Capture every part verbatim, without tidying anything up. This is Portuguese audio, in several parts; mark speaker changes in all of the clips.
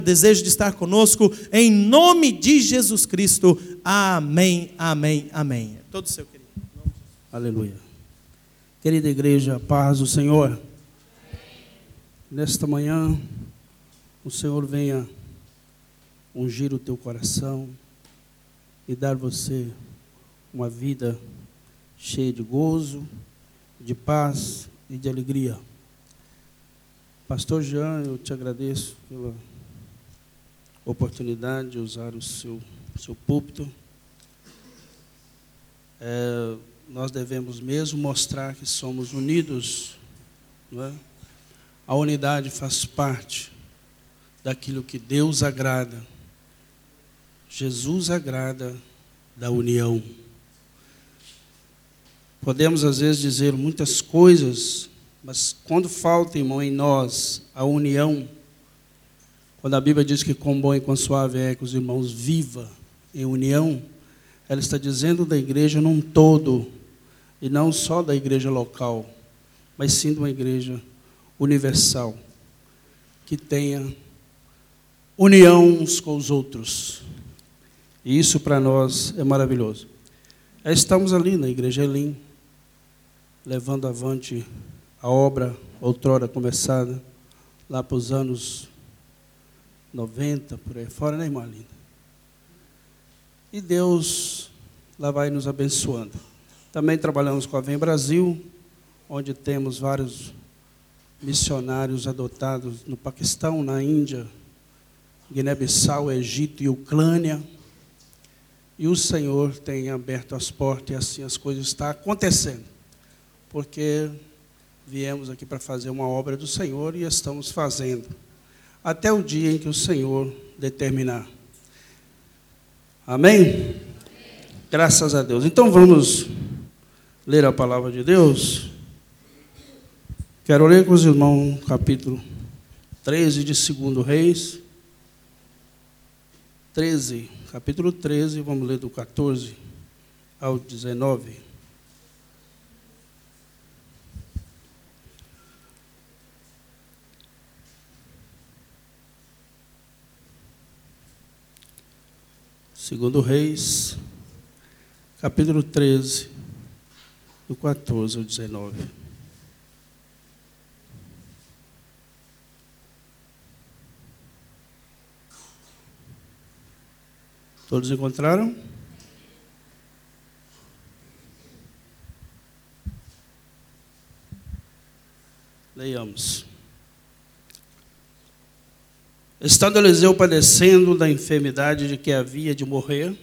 Speaker 1: desejo de estar conosco, em nome de Jesus Cristo. Amém, amém, amém. Todo seu querido.
Speaker 2: Aleluia. Querida igreja, paz do Senhor. Nesta manhã, o Senhor venha ungir o teu coração e dar você uma vida cheia de gozo, de paz e de alegria. Pastor Jean, eu te agradeço pela oportunidade de usar o seu, seu púlpito. É, nós devemos mesmo mostrar que somos unidos, não é? A unidade faz parte daquilo que Deus agrada. Jesus agrada da união. Podemos às vezes dizer muitas coisas, mas quando falta, irmão, em nós a união, quando a Bíblia diz que quão bom e quão suave é que os irmãos vivam em união, ela está dizendo da igreja num todo, e não só da igreja local, mas sim de uma igreja universal, que tenha união uns com os outros. E isso para nós é maravilhoso. Estamos ali na Igreja Elim, levando avante a obra outrora começada, lá para os anos noventa, por aí fora, né, irmã linda? E Deus lá vai nos abençoando. Também trabalhamos com a Vem Brasil, onde temos vários missionários adotados no Paquistão, na Índia, Guiné-Bissau, Egito e Ucrânia. E o Senhor tem aberto as portas e assim as coisas estão acontecendo. Porque viemos aqui para fazer uma obra do Senhor e estamos fazendo. Até o dia em que o Senhor determinar. Amém? Amém? Graças a Deus. Então vamos ler a palavra de Deus. Quero ler com os irmãos capítulo treze de Segundo Reis. treze, capítulo treze, vamos ler do quatorze ao dezenove. Segundo Reis, capítulo treze, do quatorze ao dezenove. Todos encontraram? Leiamos. Estando Eliseu padecendo da enfermidade de que havia de morrer,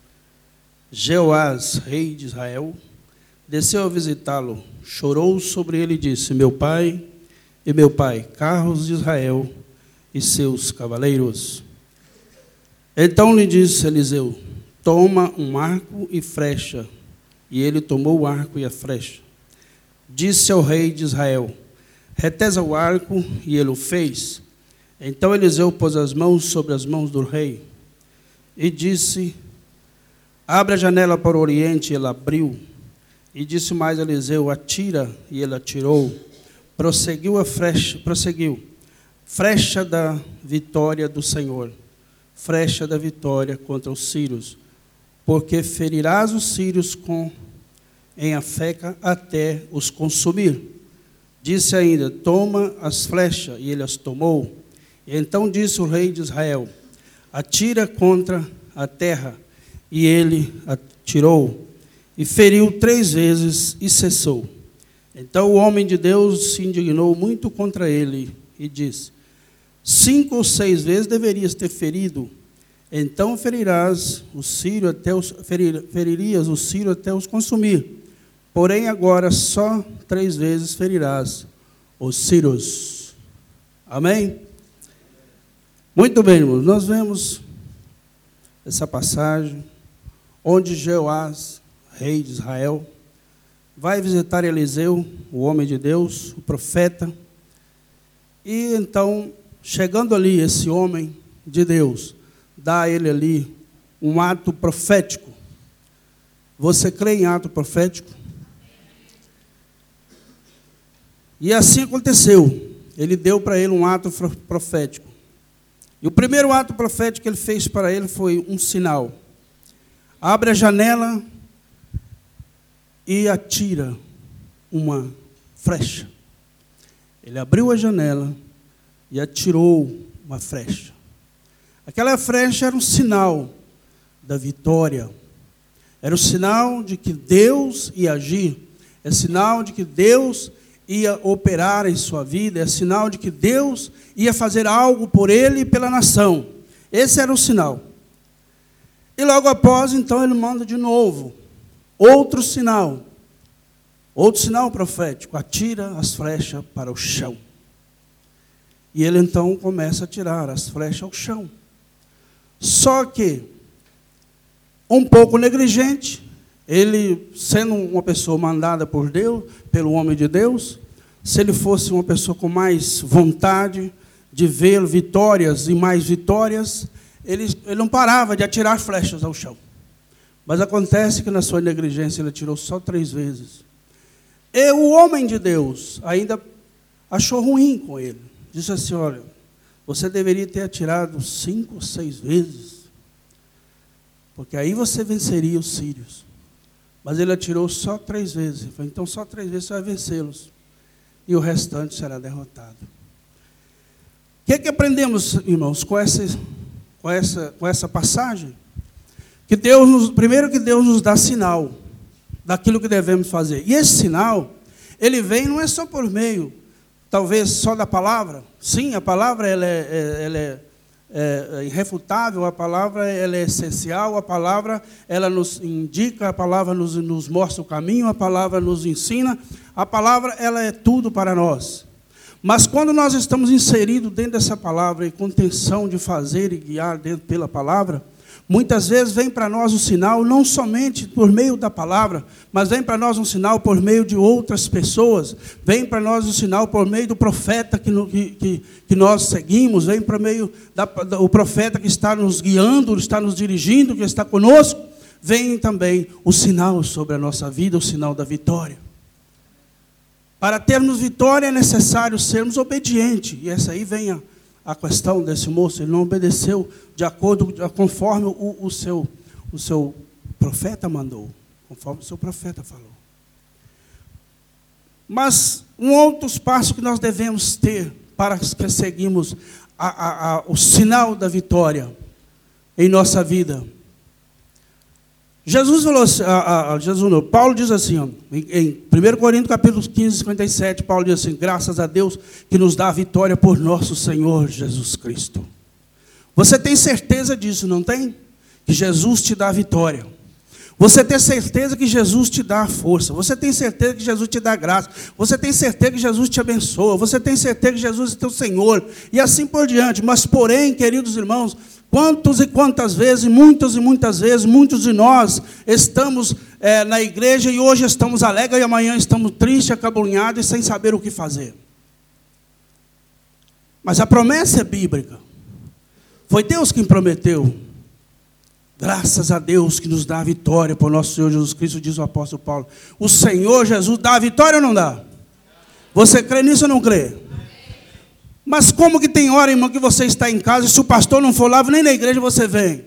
Speaker 2: Jeoás, rei de Israel, desceu a visitá-lo, chorou sobre ele e disse: Meu pai e meu pai, carros de Israel e seus cavaleiros. Então lhe disse Eliseu: Toma um arco e flecha. E ele tomou o arco e a flecha. Disse ao rei de Israel: Retesa o arco, e ele o fez. Então Eliseu pôs as mãos sobre as mãos do rei e disse: Abre a janela para o oriente. E ele abriu. E disse mais Eliseu: Atira. E ele atirou. Prosseguiu a flecha, prosseguiu. Flecha da vitória do Senhor. Flecha da vitória contra os sírios, porque ferirás os sírios com, em Afeca até os consumir. Disse ainda: Toma as flechas, e ele as tomou. E então disse o rei de Israel: Atira contra a terra. E ele atirou, e feriu três vezes, e cessou. Então o homem de Deus se indignou muito contra ele, e disse: Cinco ou seis vezes deverias ter ferido, então ferirás o sírio até os, ferir, feririas o sírio até os consumir. Porém agora só três vezes ferirás os sírios. Amém? Muito bem, irmãos, nós vemos essa passagem onde Jeoás, rei de Israel, vai visitar Eliseu, o homem de Deus, o profeta, e então, chegando ali, esse homem de Deus, dá a ele ali um ato profético. Você crê em ato profético? E assim aconteceu. Ele deu para ele um ato profético. E o primeiro ato profético que ele fez para ele foi um sinal. Abre a janela e atira uma flecha. Ele abriu a janela e atirou uma flecha. Aquela flecha era um sinal da vitória. Era o sinal de que Deus ia agir. É sinal de que Deus ia operar em sua vida. É sinal de que Deus ia fazer algo por ele e pela nação. Esse era o sinal. E logo após, então, ele manda de novo outro sinal. Outro sinal profético. Atira as flechas para o chão. E ele então começa a tirar as flechas ao chão. Só que, um pouco negligente, ele, sendo uma pessoa mandada por Deus, pelo homem de Deus, se ele fosse uma pessoa com mais vontade de ver vitórias e mais vitórias, ele, ele não parava de atirar flechas ao chão. Mas acontece que na sua negligência ele atirou só três vezes. E o homem de Deus ainda achou ruim com ele. Disse assim, olha, você deveria ter atirado cinco ou seis vezes, porque aí você venceria os sírios. Mas ele atirou só três vezes. Ele falou, então só três vezes você vai vencê-los. E o restante será derrotado. O que é que aprendemos, irmãos, com essa, com essa, com essa passagem? Que Deus nos, primeiro que Deus nos dá sinal daquilo que devemos fazer. E esse sinal, ele vem não é só por meio, talvez só da palavra. Sim, a palavra ela é, ela é, é irrefutável, a palavra ela é essencial, a palavra ela nos indica, a palavra nos, nos mostra o caminho, a palavra nos ensina, a palavra ela é tudo para nós. Mas quando nós estamos inseridos dentro dessa palavra e com intenção de fazer e guiar dentro pela palavra, muitas vezes vem para nós um sinal, não somente por meio da palavra, mas vem para nós um sinal por meio de outras pessoas, vem para nós um sinal por meio do profeta que, que, que nós seguimos, vem para meio da, da, o profeta que está nos guiando, está nos dirigindo, que está conosco, vem também o sinal sobre a nossa vida, o sinal da vitória. Para termos vitória é necessário sermos obedientes, e essa aí vem a A questão desse moço, ele não obedeceu de acordo, conforme o, o, seu, o seu profeta mandou, conforme o seu profeta falou. Mas um outro passo que nós devemos ter para que seguimos a, a, a, o sinal da vitória em nossa vida. Jesus falou assim, a, a, Jesus não, Paulo diz assim, ó, em, em primeiro Coríntios capítulo quinze, cinquenta e sete, Paulo diz assim, graças a Deus que nos dá a vitória por nosso Senhor Jesus Cristo. Você tem certeza disso, não tem? Que Jesus te dá a vitória. Você tem certeza que Jesus te dá a força. Você tem certeza que Jesus te dá a graça. Você tem certeza que Jesus te abençoa. Você tem certeza que Jesus é teu Senhor. E assim por diante. Mas porém, queridos irmãos, quantas e quantas vezes, muitas e muitas vezes, muitos de nós estamos é, na igreja e hoje estamos alegres e amanhã estamos tristes, acabunhados e sem saber o que fazer. Mas a promessa é bíblica. Foi Deus quem prometeu. Graças a Deus que nos dá a vitória por nosso Senhor Jesus Cristo, diz o apóstolo Paulo. O Senhor Jesus dá a vitória ou não dá? Você crê nisso ou não crê? Mas como que tem hora, irmão, que você está em casa e se o pastor não for lá, nem na igreja você vem?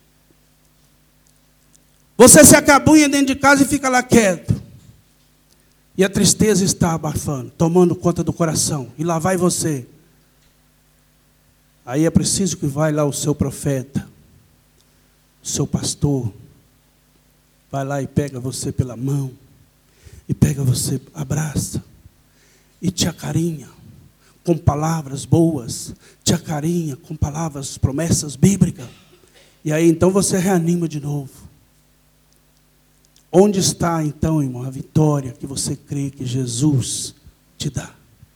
Speaker 2: Você se acabunha dentro de casa e fica lá quieto. E a tristeza está abafando, tomando conta do coração. E lá vai você. Aí é preciso que vai lá o seu profeta, o seu pastor. Vai lá e pega você pela mão. E pega você, abraça. E te acarinha. Com palavras boas, te acarinha com palavras, promessas bíblicas. E aí então você reanima de novo. Onde está então, irmão, a vitória que você crê que Jesus te dá?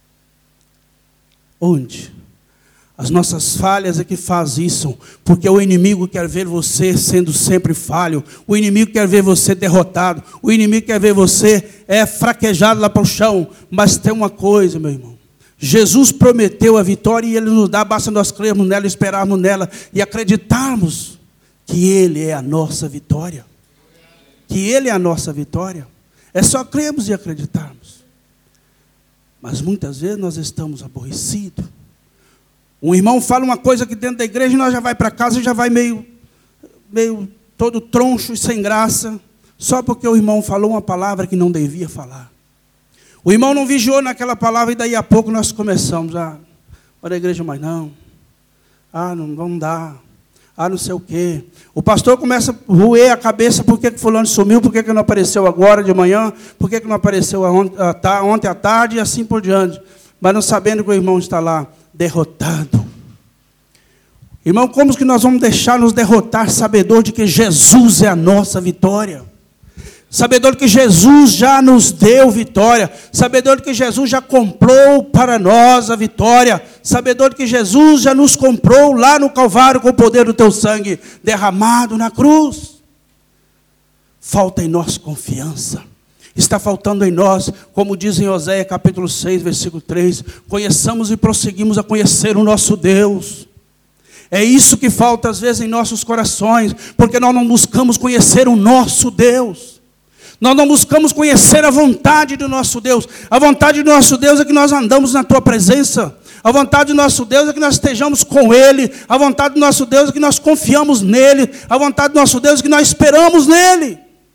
Speaker 2: Onde? As nossas falhas é que faz isso, porque o inimigo quer ver você sendo sempre falho, o inimigo quer ver você derrotado, o inimigo quer ver você é, fraquejado lá para o chão. Mas tem uma coisa, meu irmão. Jesus prometeu a vitória e Ele nos dá, basta nós crermos nela, esperarmos nela e acreditarmos que Ele é a nossa vitória. Que Ele é a nossa vitória. É só crermos e acreditarmos. Mas muitas vezes nós estamos aborrecidos. Um irmão fala uma coisa aqui dentro da igreja e nós já vai para casa e já vai meio, meio todo troncho e sem graça, só porque o irmão falou uma palavra que não devia falar. O irmão não vigiou naquela palavra e daí a pouco nós começamos a, para a igreja, mas não, ah, não, não dá, ah, não sei o quê. O pastor começa a roer a cabeça, por que que fulano sumiu, por que que não apareceu agora de manhã, por que que não apareceu ontem à tarde e assim por diante, mas não sabendo que o irmão está lá, derrotado. Irmão, como que nós vamos deixar nos derrotar, sabedor de que Jesus é a nossa vitória? Sabedor de que Jesus já nos deu vitória, sabedor de que Jesus já comprou para nós a vitória, sabedor de que Jesus já nos comprou lá no Calvário com o poder do teu sangue derramado na cruz. Falta em nós confiança. Está faltando em nós, como diz em Oséias capítulo seis, versículo três, conheçamos e prosseguimos a conhecer o nosso Deus. É isso que falta às vezes em nossos corações, porque nós não buscamos conhecer o nosso Deus. Nós não buscamos conhecer a vontade do nosso Deus. A vontade do nosso Deus é que nós andamos na tua presença. A vontade do nosso Deus é que nós estejamos com Ele. A vontade do nosso Deus é que nós confiamos nele. A vontade do nosso Deus é que nós esperamos nele.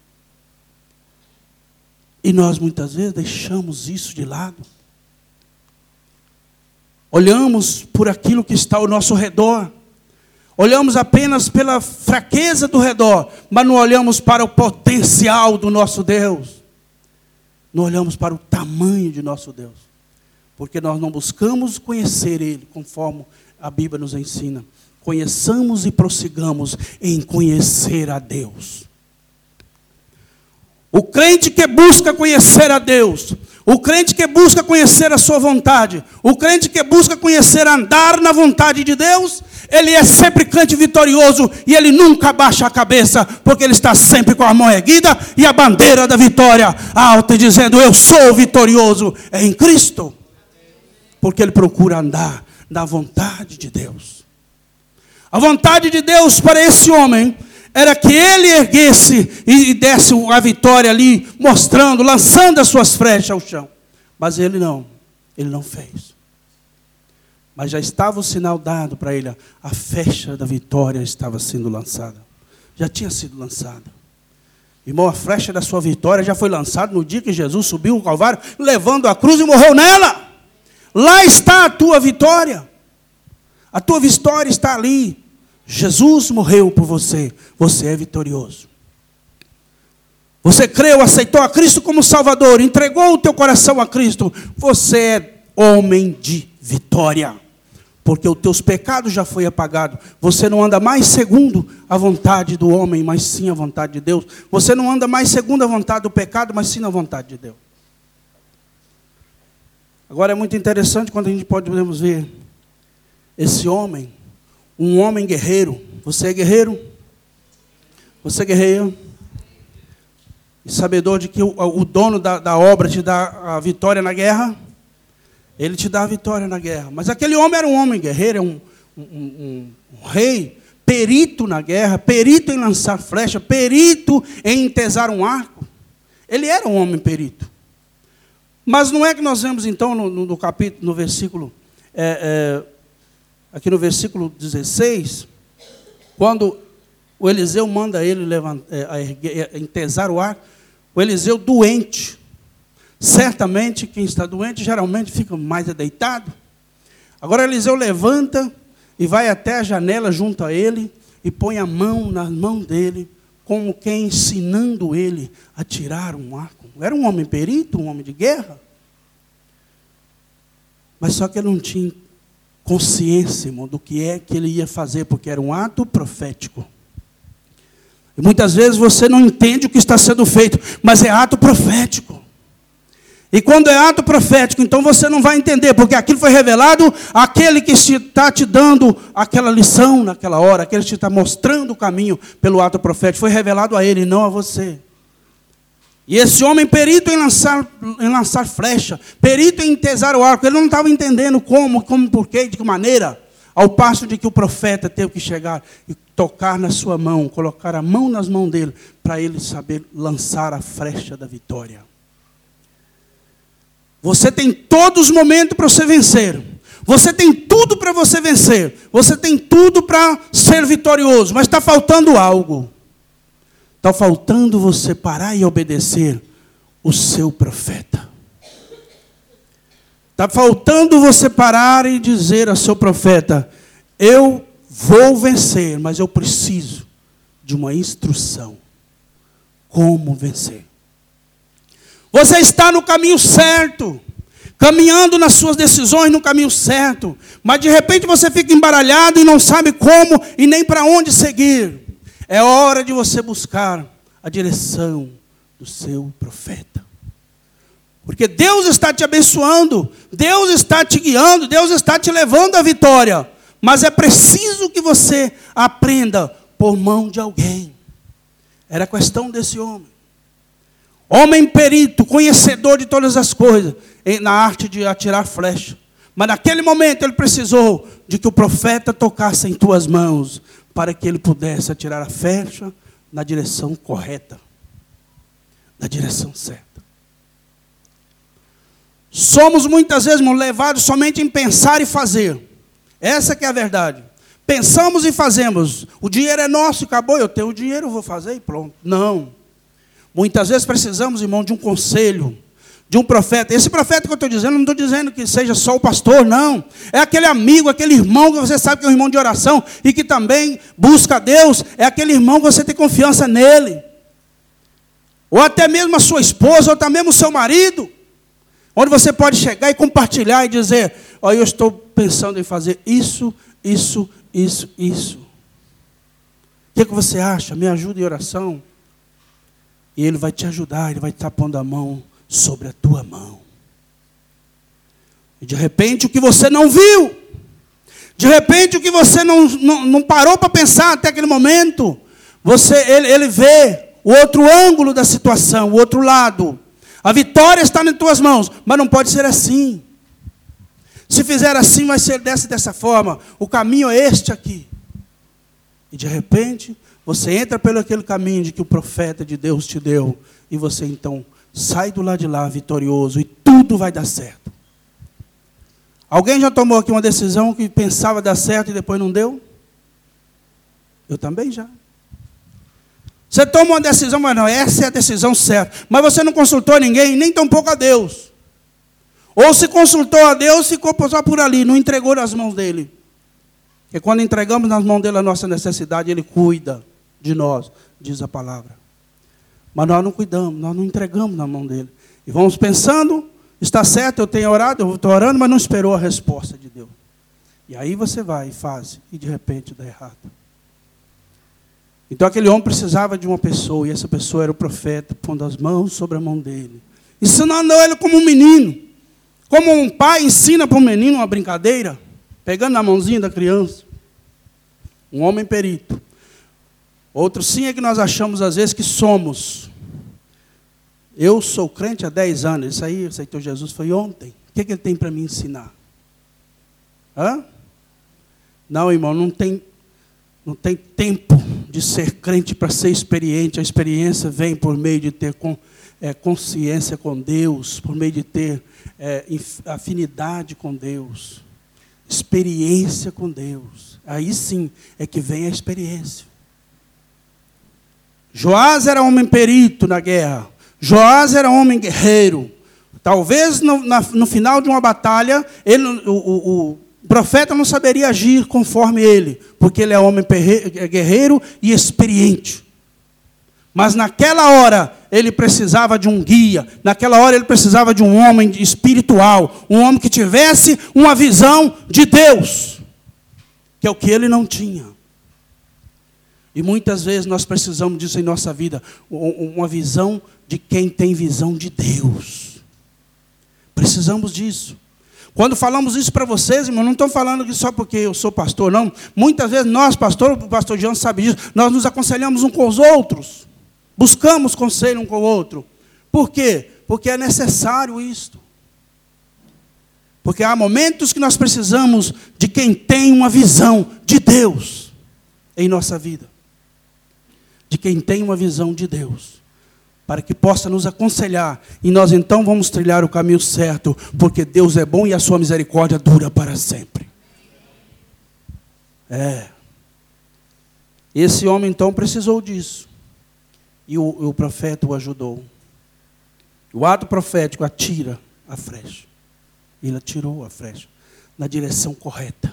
Speaker 2: E nós muitas vezes deixamos isso de lado. Olhamos por aquilo que está ao nosso redor. Olhamos apenas pela fraqueza do redor, mas não olhamos para o potencial do nosso Deus. Não olhamos para o tamanho de nosso Deus. Porque nós não buscamos conhecer Ele, conforme a Bíblia nos ensina. Conheçamos e prossigamos em conhecer a Deus. O crente que busca conhecer a Deus, o crente que busca conhecer a sua vontade, o crente que busca conhecer, andar na vontade de Deus, ele é sempre crente vitorioso e ele nunca abaixa a cabeça, porque ele está sempre com a mão erguida e a bandeira da vitória alta, dizendo: eu sou vitorioso em Cristo, porque ele procura andar na vontade de Deus. A vontade de Deus para esse homem era que ele erguesse e desse a vitória ali, mostrando, lançando as suas flechas ao chão. Mas ele não, ele não fez. Mas já estava o sinal dado para ele, a flecha da vitória estava sendo lançada. Já tinha sido lançada. Irmão, a flecha da sua vitória já foi lançada no dia que Jesus subiu o Calvário, levando a cruz e morreu nela. Lá está a tua vitória. A tua vitória está ali. Jesus morreu por você, você é vitorioso. Você creu, aceitou a Cristo como Salvador, entregou o teu coração a Cristo, você é homem de vitória. Porque os teus pecados já foi apagado. Você não anda mais segundo a vontade do homem, mas sim a vontade de Deus. Você não anda mais segundo a vontade do pecado, mas sim a vontade de Deus. Agora é muito interessante quando a gente pode podemos ver esse homem, um homem guerreiro. Você é guerreiro? Você guerreia? E sabedor de que o, o dono da, da obra te dá a vitória na guerra? Ele te dá a vitória na guerra. Mas aquele homem era um homem guerreiro, um, um, um, um rei, perito na guerra, perito em lançar flecha, perito em entesar um arco. Ele era um homem perito. Mas não é que nós vemos então no, no, no capítulo, no versículo... É, é, aqui no versículo dezesseis, quando o Eliseu manda ele levantar, é, entesar o arco, o Eliseu doente, certamente quem está doente geralmente fica mais deitado. Agora Eliseu levanta e vai até a janela junto a ele e põe a mão na mão dele, como quem ensinando ele a tirar um arco. Era um homem perito, um homem de guerra, mas só que ele não tinha consciência, irmão, do que é que ele ia fazer, porque era um ato profético. E muitas vezes você não entende o que está sendo feito, mas é ato profético. E quando é ato profético, então você não vai entender, porque aquilo foi revelado àquele que está te dando aquela lição naquela hora, aquele que está mostrando o caminho pelo ato profético, foi revelado a ele, não a você. E esse homem perito em lançar, em lançar flecha, perito em entesar o arco, ele não estava entendendo como, como, porquê, de que maneira, ao passo de que o profeta teve que chegar e tocar na sua mão, colocar a mão nas mãos dele, para ele saber lançar a flecha da vitória. Você tem todos os momentos para você vencer. Você tem tudo para você vencer. Você tem tudo para ser vitorioso. Mas está faltando algo. Está faltando você parar e obedecer o seu profeta. Está faltando você parar e dizer ao seu profeta: eu vou vencer, mas eu preciso de uma instrução. Como vencer? Você está no caminho certo, caminhando nas suas decisões no caminho certo, mas de repente você fica embaralhado e não sabe como e nem para onde seguir. É hora de você buscar a direção do seu profeta. Porque Deus está te abençoando, Deus está te guiando, Deus está te levando à vitória. Mas é preciso que você aprenda por mão de alguém. Era a questão desse homem. Homem perito, conhecedor de todas as coisas, na arte de atirar flecha. Mas naquele momento ele precisou de que o profeta tocasse em tuas mãos, para que ele pudesse atirar a flecha na direção correta, na direção certa. Somos muitas vezes levados somente em pensar e fazer. Essa que é a verdade. Pensamos e fazemos. O dinheiro é nosso e acabou. Eu tenho o dinheiro, eu vou fazer e pronto. Não. Muitas vezes precisamos, irmão, de um conselho, de um profeta. Esse profeta que eu estou dizendo, não estou dizendo que seja só o pastor, não. É aquele amigo, aquele irmão que você sabe que é um irmão de oração e que também busca a Deus. É aquele irmão que você tem confiança nele. Ou até mesmo a sua esposa, ou até mesmo o seu marido. Onde você pode chegar e compartilhar e dizer: olha, eu estou pensando em fazer isso, isso, isso, isso. O que, que você acha? Me ajuda em oração. E ele vai te ajudar, ele vai estar pondo a mão sobre a tua mão. E de repente o que você não viu, de repente o que você não, não, não parou para pensar até aquele momento, você, ele, ele vê o outro ângulo da situação, o outro lado. A vitória está nas tuas mãos, mas não pode ser assim. Se fizer assim, vai ser dessa dessa forma. O caminho é este aqui. E de repente, você entra pelo aquele caminho de que o profeta de Deus te deu. E você então sai do lado de lá vitorioso. E tudo vai dar certo. Alguém já tomou aqui uma decisão que pensava dar certo e depois não deu? Eu também já. Você toma uma decisão, mas não, essa é a decisão certa. Mas você não consultou ninguém, nem tampouco a Deus. Ou se consultou a Deus, ficou só por ali, não entregou nas mãos dele. Porque quando entregamos nas mãos dele a nossa necessidade, ele cuida de nós, diz a palavra. Mas nós não cuidamos, nós não entregamos na mão dele. E vamos pensando, está certo, eu tenho orado, eu estou orando, mas não esperou a resposta de Deus. E aí você vai e faz, e de repente dá errado. Então aquele homem precisava de uma pessoa, e essa pessoa era o profeta, pondo as mãos sobre a mão dele, ensinando ele como um menino, como um pai ensina para um menino uma brincadeira, pegando na mãozinha da criança. Um homem perito. Outro sim é que nós achamos às vezes que somos. Eu sou crente há dez anos, isso aí, aceitou Jesus foi ontem. O que, que ele tem para me ensinar? Hã? Não, irmão, não tem, não tem tempo de ser crente para ser experiente. A experiência vem por meio de ter com, é, consciência com Deus, por meio de ter é, afinidade com Deus, experiência com Deus. Aí sim é que vem a experiência. Joás era homem perito na guerra. Joás era homem guerreiro. Talvez no, na, no final de uma batalha, ele, o, o, o profeta não saberia agir conforme ele, porque ele é homem guerreiro e experiente. Mas naquela hora, ele precisava de um guia. Naquela hora, ele precisava de um homem espiritual. Um homem que tivesse uma visão de Deus, que é o que ele não tinha. E muitas vezes nós precisamos disso em nossa vida. Uma visão de quem tem visão de Deus. Precisamos disso. Quando falamos isso para vocês, irmão, não estou falando só porque eu sou pastor, não. Muitas vezes nós, pastor, o pastor João sabe disso, nós nos aconselhamos uns com os outros. Buscamos conselho um com o outro. Por quê? Porque é necessário isto. Porque há momentos que nós precisamos de quem tem uma visão de Deus em nossa vida. De quem tem uma visão de Deus. para que possa nos aconselhar, e nós então vamos trilhar o caminho certo, porque Deus é bom e a sua misericórdia dura para sempre. É. Esse homem então precisou disso, e o, o profeta o ajudou. O ato profético atira a flecha. Ele atirou a flecha na direção correta.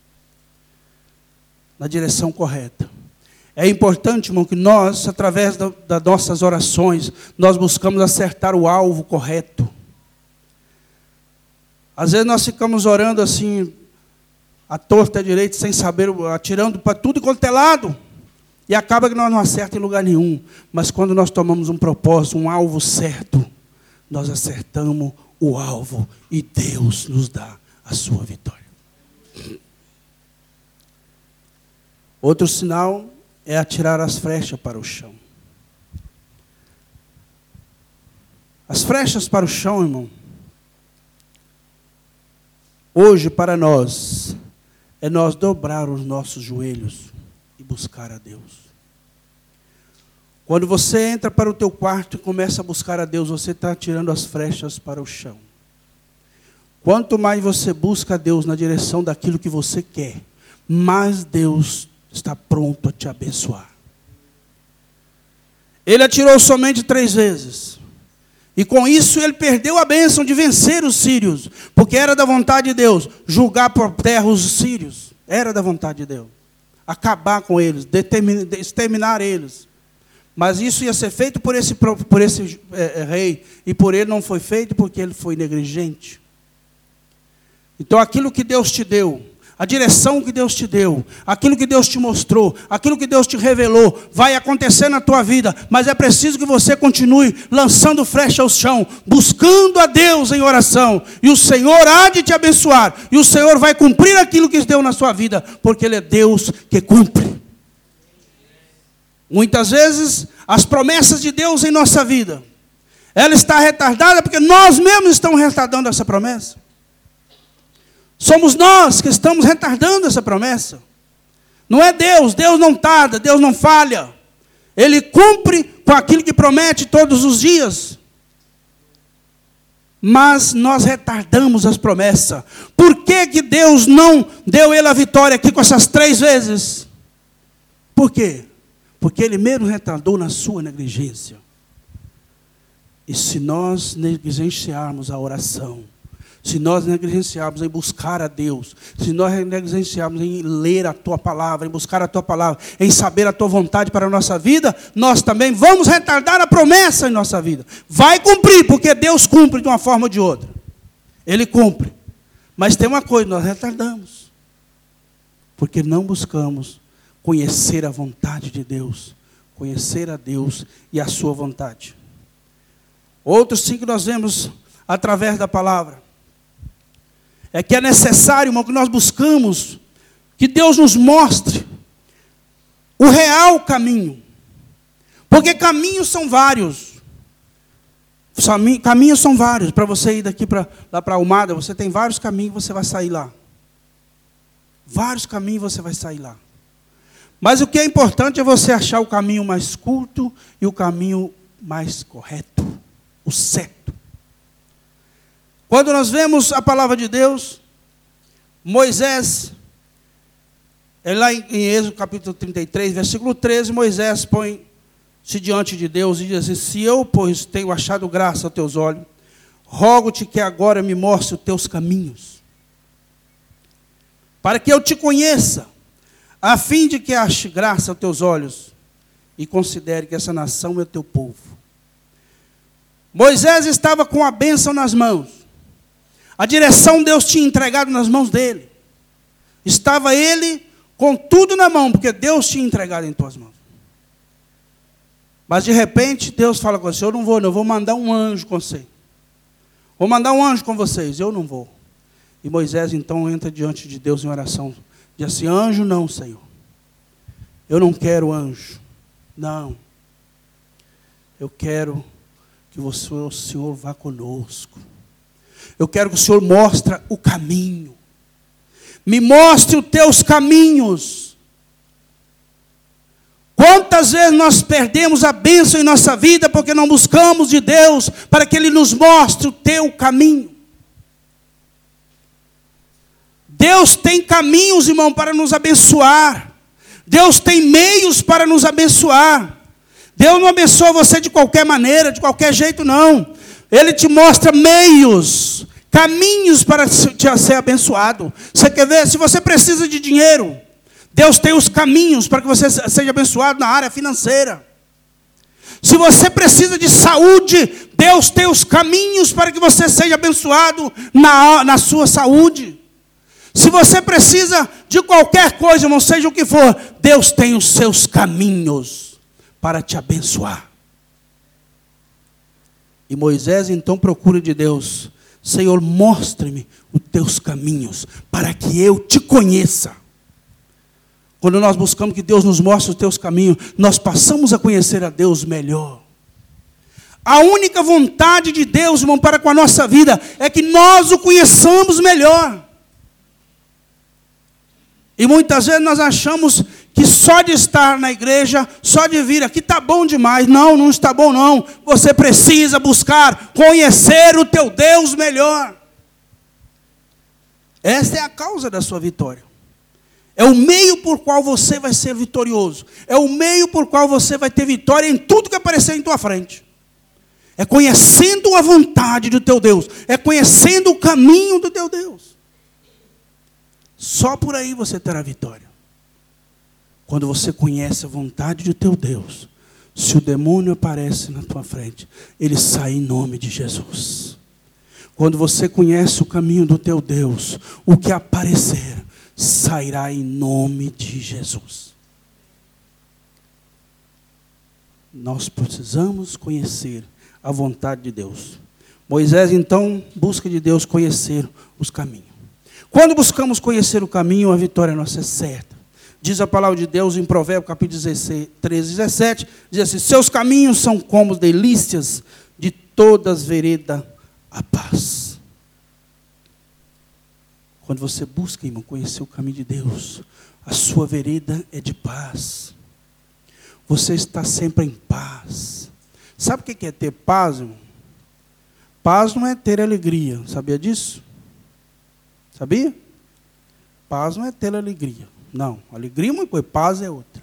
Speaker 2: Na direção correta. É importante, irmão, que nós, através da, das nossas orações, nós buscamos acertar o alvo correto. Às vezes nós ficamos orando assim, à torta e à direita, sem saber, atirando para tudo quanto é lado. E acaba que nós não acertamos em lugar nenhum. Mas quando nós tomamos um propósito, um alvo certo, nós acertamos o alvo e Deus nos dá a sua vitória. Outro sinal é atirar as flechas para o chão. As flechas para o chão, irmão, hoje para nós, é nós dobrar os nossos joelhos e buscar a Deus. Quando você entra para o teu quarto e começa a buscar a Deus, você está atirando as flechas para o chão. Quanto mais você busca a Deus na direção daquilo que você quer, mais Deus está pronto a te abençoar. Ele atirou somente três vezes. E com isso ele perdeu a bênção de vencer os sírios. Porque era da vontade de Deus julgar por terra os sírios. Era da vontade de Deus. Acabar com eles, exterminar eles. Mas isso ia ser feito por esse, por esse é, rei. E por ele não foi feito porque ele foi negligente. Então aquilo que Deus te deu, a direção que Deus te deu, aquilo que Deus te mostrou, aquilo que Deus te revelou, vai acontecer na tua vida, mas é preciso que você continue lançando flecha ao chão, buscando a Deus em oração, e o Senhor há de te abençoar, e o Senhor vai cumprir aquilo que deu na sua vida, porque Ele é Deus que cumpre. Muitas vezes, as promessas de Deus em nossa vida, ela está retardada porque nós mesmos estamos retardando essa promessa. Somos nós que estamos retardando essa promessa. Não é Deus, Deus não tarda, Deus não falha. Ele cumpre com aquilo que promete todos os dias. Mas nós retardamos as promessas. Por que que Deus não deu ele a vitória aqui com essas três vezes? Por quê? Porque ele mesmo retardou na sua negligência. E se nós negligenciarmos a oração, se nós negligenciarmos em buscar a Deus, se nós negligenciarmos em ler a Tua palavra, em buscar a Tua palavra, em saber a Tua vontade para a nossa vida, nós também vamos retardar a promessa em nossa vida. Vai cumprir, porque Deus cumpre de uma forma ou de outra. Ele cumpre. Mas tem uma coisa, nós retardamos. Porque não buscamos conhecer a vontade de Deus, conhecer a Deus e a sua vontade. Outro sim que nós vemos através da palavra, é que é necessário, irmão, que nós buscamos, que Deus nos mostre o real caminho. Porque caminhos são vários. Caminhos são vários. Para você ir daqui para lá para Almada, você tem vários caminhos, você vai sair lá. Vários caminhos você vai sair lá. Mas o que é importante é você achar o caminho mais curto e o caminho mais correto, o certo. Quando nós vemos a palavra de Deus, Moisés, é lá em, em Êxodo capítulo trinta e três, versículo treze, Moisés põe-se diante de Deus e diz assim: se eu, pois, tenho achado graça aos teus olhos, rogo-te que agora me mostre os teus caminhos, para que eu te conheça, a fim de que ache graça aos teus olhos e considere que essa nação é teu povo. Moisés estava com a bênção nas mãos. A direção Deus tinha entregado nas mãos dele. Estava ele com tudo na mão, porque Deus tinha entregado em tuas mãos. Mas de repente Deus fala com você: eu não vou, não, eu vou mandar um anjo com você. Vou mandar um anjo com vocês, eu não vou. E Moisés então entra diante de Deus em oração. Diz assim: anjo não, Senhor. Eu não quero anjo. Não. Eu quero que você, o Senhor vá conosco. Eu quero que o Senhor mostre o caminho. Me mostre os teus caminhos. Quantas muitas vezes nós perdemos a bênção em nossa vida porque não buscamos de Deus para que Ele nos mostre o teu caminho. Deus tem caminhos, irmão, para nos abençoar. Deus tem meios para nos abençoar. Deus não abençoa você de qualquer maneira, de qualquer jeito, não. Ele te mostra meios, caminhos para te ser abençoado. Você quer ver? Se você precisa de dinheiro, Deus tem os caminhos para que você seja abençoado na área financeira. Se você precisa de saúde, Deus tem os caminhos para que você seja abençoado na, na sua saúde. Se você precisa de qualquer coisa, não seja o que for, Deus tem os seus caminhos para te abençoar. E Moisés então procura de Deus: Senhor, mostre-me os teus caminhos, para que eu te conheça. Quando nós buscamos que Deus nos mostre os teus caminhos, nós passamos a conhecer a Deus melhor. A única vontade de Deus, irmão, para com a nossa vida, é que nós o conheçamos melhor. E muitas vezes nós achamos que só de estar na igreja, só de vir aqui está bom demais. Não, não está bom não. Você precisa buscar conhecer o teu Deus melhor. Esta é a causa da sua vitória. É o meio por qual você vai ser vitorioso. É o meio por qual você vai ter vitória em tudo que aparecer em tua frente. É conhecendo a vontade do teu Deus. É conhecendo o caminho do teu Deus. Só por aí você terá vitória. Quando você conhece a vontade do teu Deus, se o demônio aparece na tua frente, ele sai em nome de Jesus. Quando você conhece o caminho do teu Deus, o que aparecer, sairá em nome de Jesus. Nós precisamos conhecer a vontade de Deus. Moisés, então, busca de Deus conhecer os caminhos. Quando buscamos conhecer o caminho, a vitória nossa é certa. Diz a palavra de Deus em Provérbios, capítulo treze, dezessete, diz assim: seus caminhos são como delícias, de todas veredas a paz. Quando você busca, irmão, conhecer o caminho de Deus, a sua vereda é de paz. Você está sempre em paz. Sabe o que é ter paz, irmão? Paz não é ter alegria, sabia disso? Sabia? Paz não é ter alegria. Não, alegria é uma coisa, paz é outra.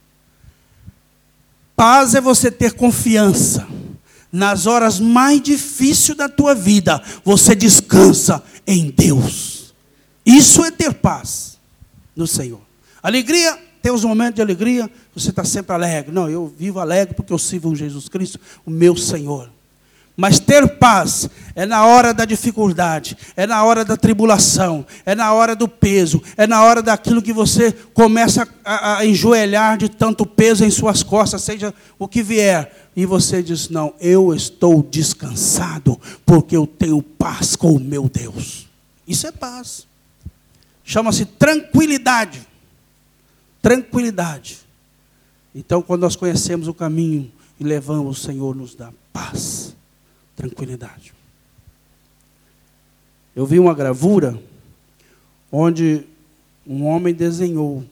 Speaker 2: Paz é você ter confiança. Nas horas mais difíceis da tua vida, você descansa em Deus. Isso é ter paz no Senhor. Alegria, tem os momentos de alegria, você está sempre alegre. Não, eu vivo alegre porque eu sirvo Jesus Cristo, o meu Senhor. Mas ter paz é na hora da dificuldade, é na hora da tribulação, é na hora do peso, é na hora daquilo que você começa a, a enjoelhar de tanto peso em suas costas, seja o que vier. E você diz: não, eu estou descansado, porque eu tenho paz com o meu Deus. Isso é paz. Chama-se tranquilidade. Tranquilidade. Então, quando nós conhecemos o caminho e levamos, o Senhor nos dá paz. Tranquilidade. Eu vi uma gravura onde um homem desenhou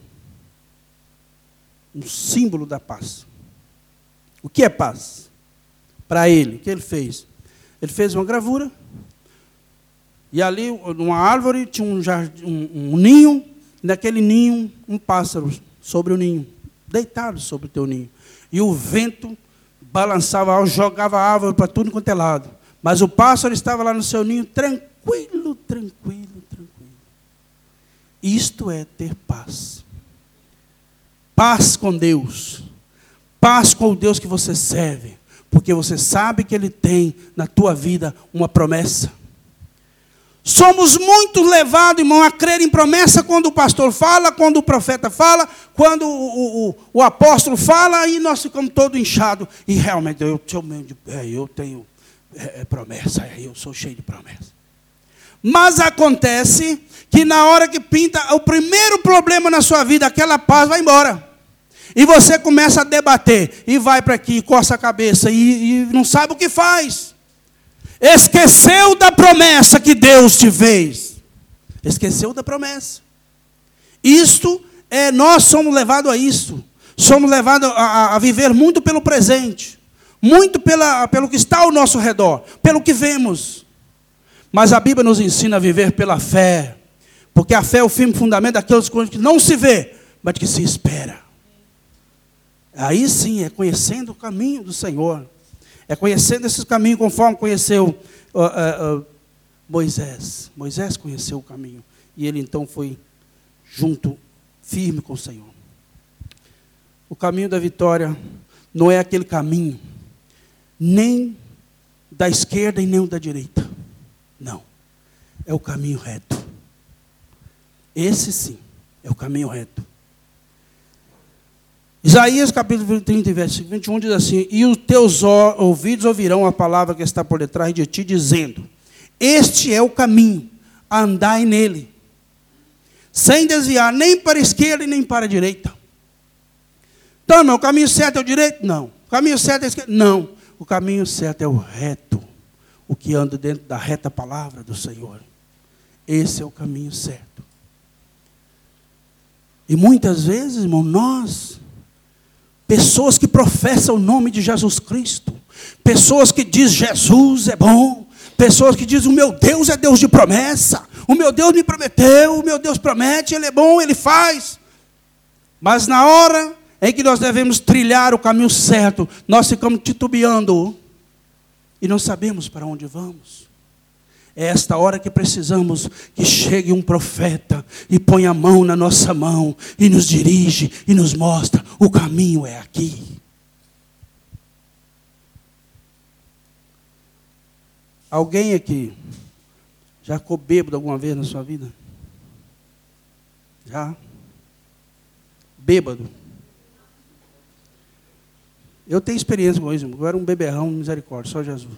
Speaker 2: um símbolo da paz. O que é paz? Para ele, o que ele fez? Ele fez uma gravura e ali, numa árvore, tinha um, jardim, um, um ninho, e naquele ninho, um pássaro sobre o ninho, deitado sobre o teu ninho. E o vento balançava, jogava a árvore para tudo quanto é lado. Mas o pássaro estava lá no seu ninho, tranquilo, tranquilo, tranquilo. Isto é ter paz. Paz com Deus. Paz com o Deus que você serve. Porque você sabe que Ele tem na tua vida uma promessa. Somos muito levados, irmão, a crer em promessa quando o pastor fala, quando o profeta fala, quando o, o, o apóstolo fala, e nós ficamos todos inchados. E realmente, eu, eu tenho é, promessa, eu sou cheio de promessa. Mas acontece que na hora que pinta o primeiro problema na sua vida, aquela paz vai embora. E você começa a debater, e vai para aqui, coça a cabeça, e, e não sabe o que faz. Esqueceu da promessa que Deus te fez. Esqueceu da promessa. Isto é, nós somos levados a isto. Somos levados a, a viver muito pelo presente, muito pela, pelo que está ao nosso redor, pelo que vemos. Mas a Bíblia nos ensina a viver pela fé, porque a fé é o firme fundamento daquelas coisas que não se vê, mas que se espera. Aí sim, é conhecendo o caminho do Senhor, é conhecendo esse caminho conforme conheceu uh, uh, uh, Moisés. Moisés conheceu o caminho, e ele então foi junto, firme com o Senhor. O caminho da vitória não é aquele caminho, nem da esquerda e nem o da direita. Não. É o caminho reto. Esse sim, é o caminho reto. Isaías capítulo trinta, versículo vinte e um diz assim: e os teus ouvidos ouvirão a palavra que está por detrás de ti, dizendo: este é o caminho, andai nele, sem desviar nem para a esquerda e nem para a direita. Então, irmão, o caminho certo é o direito? Não. O caminho certo é a esquerda? Não. O caminho certo é o reto, o que anda dentro da reta palavra do Senhor. Esse é o caminho certo. E muitas vezes, irmão, nós, pessoas que professam o nome de Jesus Cristo, pessoas que dizem Jesus é bom, pessoas que dizem o meu Deus é Deus de promessa, o meu Deus me prometeu, o meu Deus promete, Ele é bom, Ele faz. Mas na hora em que nós devemos trilhar o caminho certo, nós ficamos titubeando e não sabemos para onde vamos. É esta hora que precisamos que chegue um profeta e ponha a mão na nossa mão e nos dirige e nos mostra: o caminho é aqui. Alguém aqui já ficou bêbado alguma vez na sua vida? Já? Bêbado? Eu tenho experiência com isso, eu era um beberrão, misericórdia, só Jesus.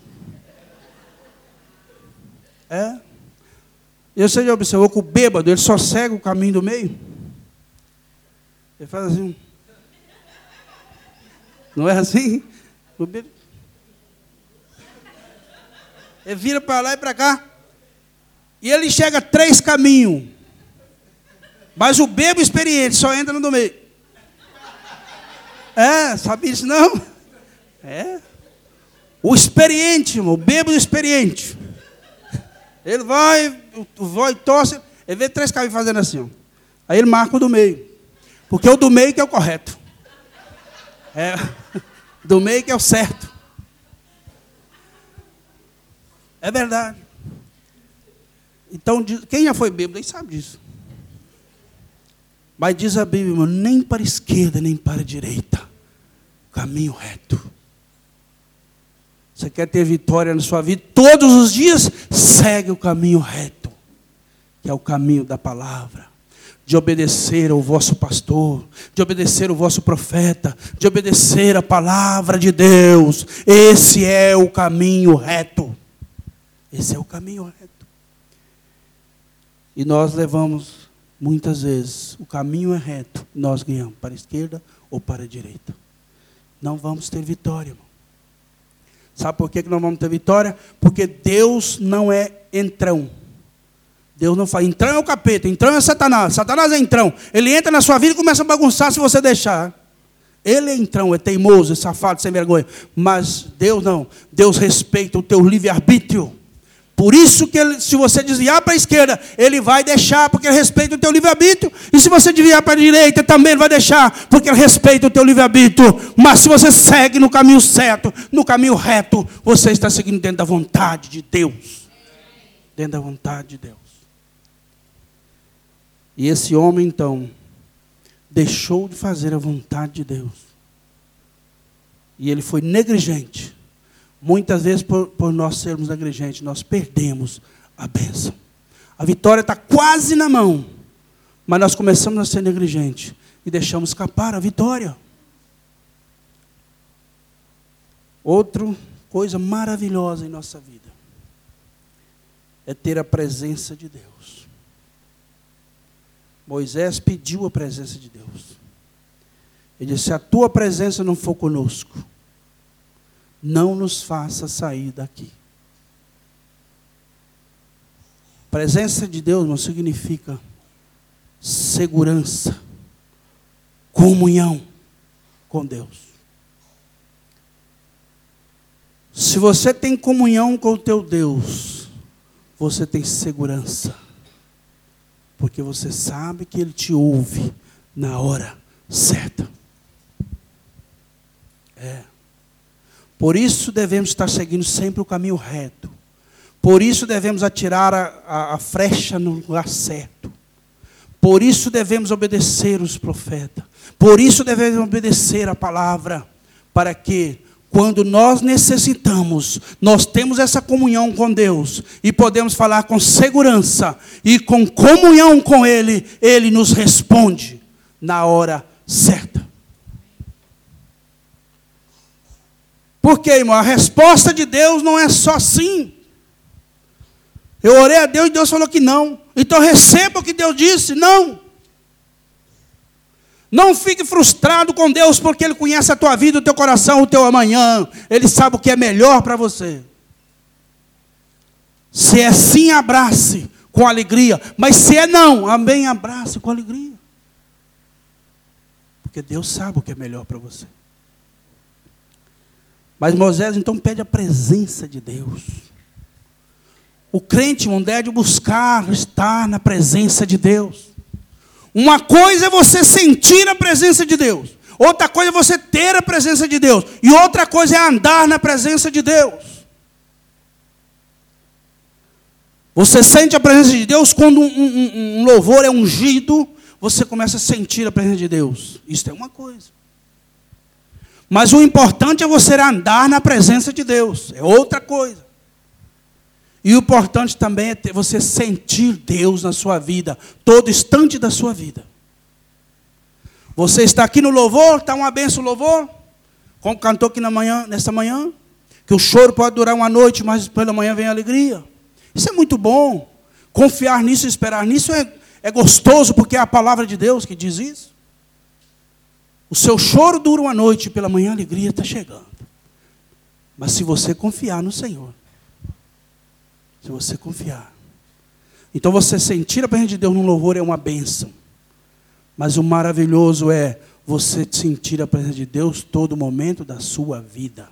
Speaker 2: É. E você já observou que o bêbado, ele só segue o caminho do meio? Ele faz assim. Não é assim? O bêbado. Ele vira para lá e para cá. E ele chega a três caminhos. Mas o bêbado experiente só entra no do meio. É, sabia isso não? É. O experiente, irmão, o bêbado experiente. Ele vai, vai, torce, ele vê três caminhos fazendo assim, ó. Aí ele marca o do meio. Porque o do meio que é o correto. É, do meio que é o certo. É verdade. Então, quem já foi bêbado aí sabe disso. Mas diz a Bíblia, irmão, nem para a esquerda, nem para a direita. Caminho reto. Você quer ter vitória na sua vida todos os dias? Segue o caminho reto, que é o caminho da palavra. De obedecer ao vosso pastor, de obedecer ao vosso profeta, de obedecer a palavra de Deus. Esse é o caminho reto. Esse é o caminho reto. E nós levamos, muitas vezes, o caminho é reto, nós ganhamos para a esquerda ou para a direita. Não vamos ter vitória, irmão. Sabe por que não vamos ter vitória? Porque Deus não é entrão. Deus não fala, entrão é o capeta, entrão é Satanás. Satanás é entrão. Ele entra na sua vida e começa a bagunçar se você deixar. Ele é entrão, é teimoso, é safado, sem vergonha. Mas Deus não. Deus respeita o teu livre-arbítrio. Por isso que ele, se você desviar para a esquerda, Ele vai deixar, porque Ele respeita o teu livre-arbítrio. E se você desviar para a direita, também Ele vai deixar, porque Ele respeita o teu livre-arbítrio. Mas se você segue no caminho certo, no caminho reto, você está seguindo dentro da vontade de Deus. Dentro da vontade de Deus. E esse homem, então, deixou de fazer a vontade de Deus. E ele foi negligente. Muitas vezes, por, por nós sermos negligentes, nós perdemos a bênção. A vitória está quase na mão, mas nós começamos a ser negligentes e deixamos escapar a vitória. Outra coisa maravilhosa em nossa vida é ter a presença de Deus. Moisés pediu a presença de Deus. Ele disse: se a tua presença não for conosco, não nos faça sair daqui. Presença de Deus não significa segurança, comunhão. com Deus. Se você tem comunhão com o teu Deus, você tem segurança. Porque você sabe que Ele te ouve na hora certa. É. Por isso devemos estar seguindo sempre o caminho reto. Por isso devemos atirar a, a, a flecha no lugar certo. Por isso devemos obedecer os profetas. Por isso devemos obedecer a palavra. Para que, quando nós necessitamos, nós temos essa comunhão com Deus. E podemos falar com segurança. E com comunhão com Ele, Ele nos responde na hora certa. Porque, irmão, a resposta de Deus não é só sim. Eu orei a Deus e Deus falou que não. Então receba o que Deus disse, não. Não fique frustrado com Deus, porque Ele conhece a tua vida, o teu coração, o teu amanhã. Ele sabe o que é melhor para você. Se é sim, abrace com alegria. Mas se é não, também abrace com alegria. Porque Deus sabe o que é melhor para você. Mas Moisés então pede a presença de Deus. O crente não deve buscar estar na presença de Deus. Uma coisa é você sentir a presença de Deus. Outra coisa é você ter a presença de Deus. E outra coisa é andar na presença de Deus. Você sente a presença de Deus quando um, um, um louvor é ungido. Você começa a sentir a presença de Deus. Isso é uma coisa. Mas o importante é você andar na presença de Deus. É outra coisa. E o importante também é ter, você sentir Deus na sua vida. Todo instante da sua vida. Você está aqui no louvor, está uma benção o louvor. Como cantou aqui na manhã, nessa manhã. Que o choro pode durar uma noite, mas pela manhã vem a alegria. Isso é muito bom. Confiar nisso e esperar nisso é, é gostoso, porque é a palavra de Deus que diz isso. O seu choro dura uma noite, pela manhã a alegria está chegando. Mas se você confiar no Senhor, se você confiar, então você sentir a presença de Deus no louvor é uma bênção. Mas o maravilhoso é você sentir a presença de Deus todo momento da sua vida.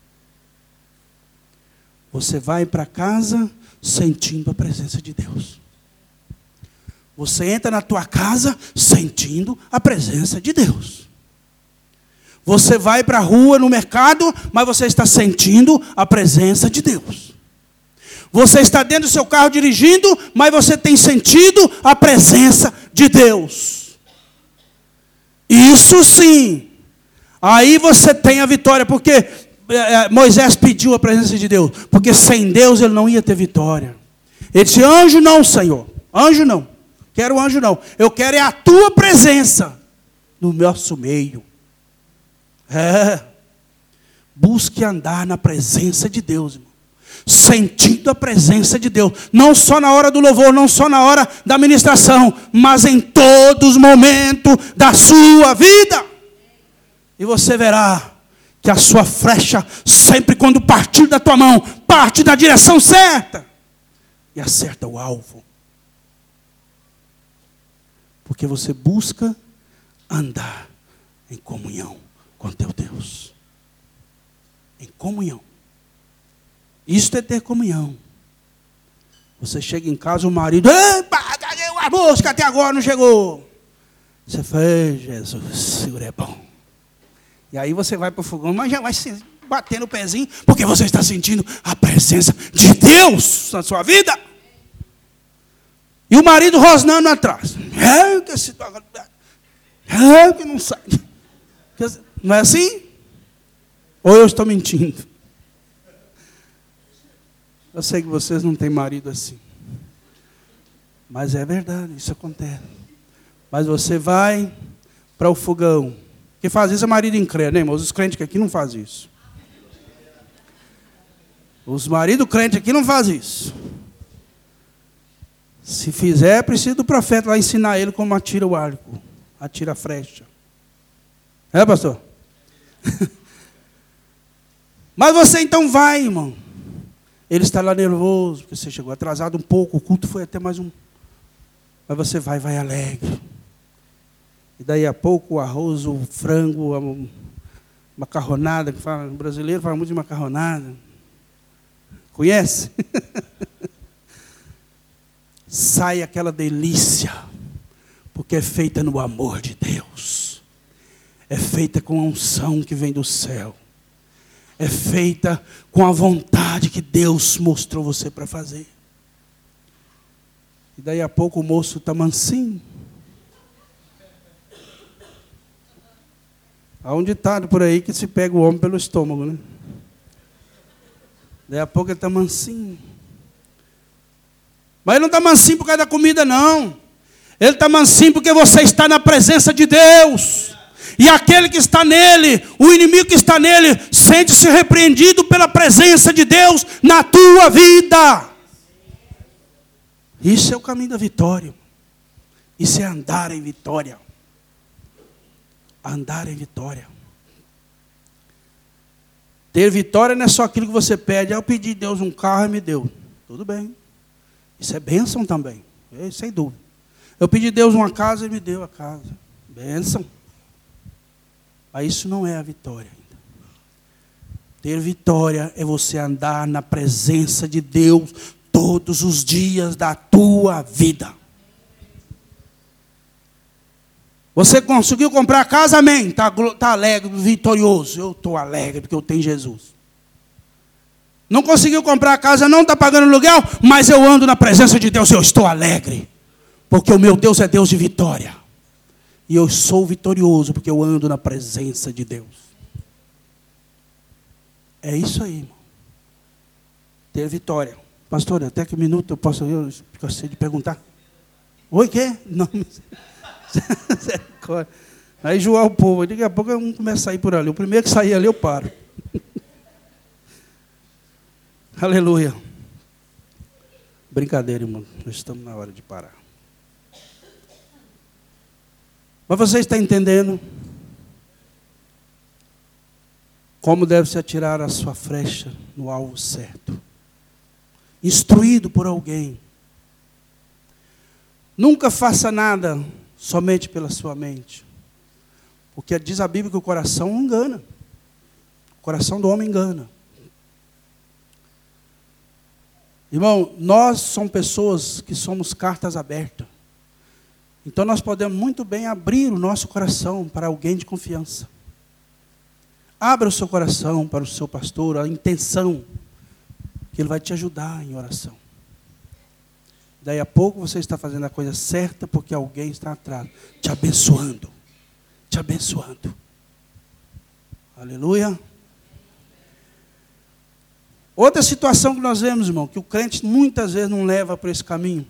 Speaker 2: Você vai para casa sentindo a presença de Deus. Você entra na tua casa sentindo a presença de Deus. Você vai para a rua, no mercado, mas você está sentindo a presença de Deus. Você está dentro do seu carro dirigindo, mas você tem sentido a presença de Deus. Isso sim. Aí você tem a vitória, porque Moisés pediu a presença de Deus. Porque sem Deus ele não ia ter vitória. Ele disse, anjo não, Senhor. Anjo não. Quero anjo não. Eu quero é a tua presença no nosso meio. É, busque andar na presença de Deus, irmão. Sentindo a presença de Deus, não só na hora do louvor, não só na hora da ministração, mas em todos os momentos da sua vida. E você verá que a sua flecha, sempre quando partir da tua mão, parte na direção certa e acerta o alvo. Porque você busca andar em comunhão com teu Deus. Em comunhão. Isto é ter comunhão. Você chega em casa, o marido, epa, cadê a música? Até agora não chegou. Você fala, Jesus, o Senhor é bom. E aí você vai para o fogão, mas já vai se bater no pezinho, porque você está sentindo a presença de Deus na sua vida. E o marido rosnando atrás. É que esse é que não sai. Não é assim? Ou eu estou mentindo? Eu sei que vocês não têm marido assim. Mas é verdade, isso acontece. Mas você vai para o fogão. Quem faz isso é marido incrédulo, né, irmãos? Os crentes aqui não fazem isso. Os maridos crentes aqui não fazem isso. Se fizer, precisa do profeta lá ensinar ele como atira o arco, atira a flecha. É, pastor? Mas você então vai, irmão. Ele está lá nervoso, porque você chegou atrasado um pouco, o culto foi até mais um. Mas você vai, vai alegre. E daí a pouco o arroz, o frango, macarronada, que fala, o brasileiro fala muito de macarronada. Conhece? Sai aquela delícia, porque é feita no amor de Deus. É feita com a unção que vem do céu. É feita com a vontade que Deus mostrou você para fazer. E daí a pouco o moço está mansinho. Há um ditado por aí que se pega o homem pelo estômago, né? Daí a pouco ele está mansinho. Mas ele não está mansinho por causa da comida, não. Ele está mansinho porque você está na presença de Deus. E aquele que está nele, o inimigo que está nele, sente-se repreendido pela presença de Deus na tua vida. Isso é o caminho da vitória. Isso é andar em vitória. Andar em vitória. Ter vitória não é só aquilo que você pede. Ah, eu pedi a Deus um carro e me deu. Tudo bem. Isso é bênção também. É, sem dúvida. Eu pedi a Deus uma casa e me deu a casa. Bênção. Mas isso não é a vitória ainda. Ter vitória é você andar na presença de Deus todos os dias da tua vida. Você conseguiu comprar a casa, amém. Está tá alegre, vitorioso. Eu estou alegre porque eu tenho Jesus. Não conseguiu comprar a casa, não está pagando aluguel, mas eu ando na presença de Deus e eu estou alegre. Porque o meu Deus é Deus de vitória. E eu sou vitorioso porque eu ando na presença de Deus. É isso aí, irmão. Ter vitória. Pastor, até que minuto eu posso eu gostaria de perguntar? Oi, quê? Não. Aí joar o povo. Daqui a pouco um começa a sair por ali. O primeiro que sair ali eu paro. Aleluia. Brincadeira, irmão. Nós estamos na hora de parar. Mas você está entendendo como deve se atirar a sua flecha no alvo certo? Instruído por alguém. Nunca faça nada somente pela sua mente. Porque diz a Bíblia que o coração engana. O coração do homem engana. Irmão, nós somos pessoas que somos cartas abertas. Então nós podemos muito bem abrir o nosso coração para alguém de confiança. Abra o seu coração para o seu pastor, a intenção que ele vai te ajudar em oração. Daí a pouco você está fazendo a coisa certa porque alguém está atrás, te abençoando, te abençoando. Aleluia. Outra situação que nós vemos, irmão, que o crente muitas vezes não leva por esse caminho.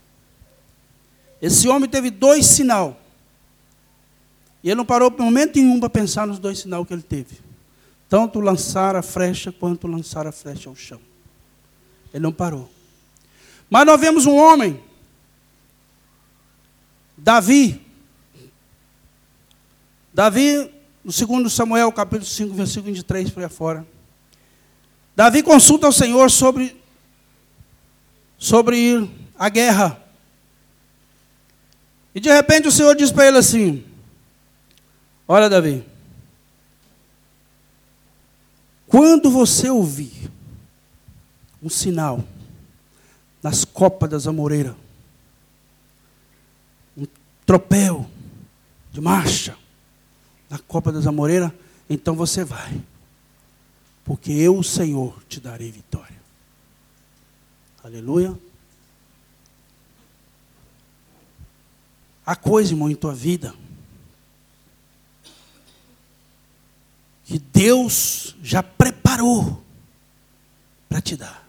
Speaker 2: Esse homem teve dois sinais. E ele não parou por momento nenhum para pensar nos dois sinais que ele teve. Tanto lançar a flecha, quanto lançar a flecha ao chão. Ele não parou. Mas nós vemos um homem, Davi. Davi, no segundo Samuel, capítulo cinco, versículo vinte e três, por aí afora. Davi consulta ao Senhor sobre, sobre a guerra. E de repente o Senhor diz para ele assim: olha, Davi, quando você ouvir um sinal nas copas das amoreiras, um tropel de marcha na copa das amoreiras, então você vai, porque eu, o Senhor, te darei vitória. Aleluia. Há coisa, irmão, em tua vida que Deus já preparou para te dar.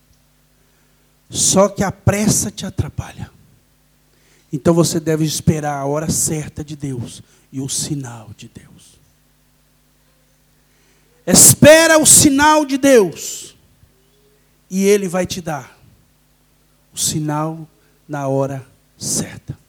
Speaker 2: Só que a pressa te atrapalha. Então você deve esperar a hora certa de Deus e o sinal de Deus. Espera o sinal de Deus e Ele vai te dar o sinal na hora certa.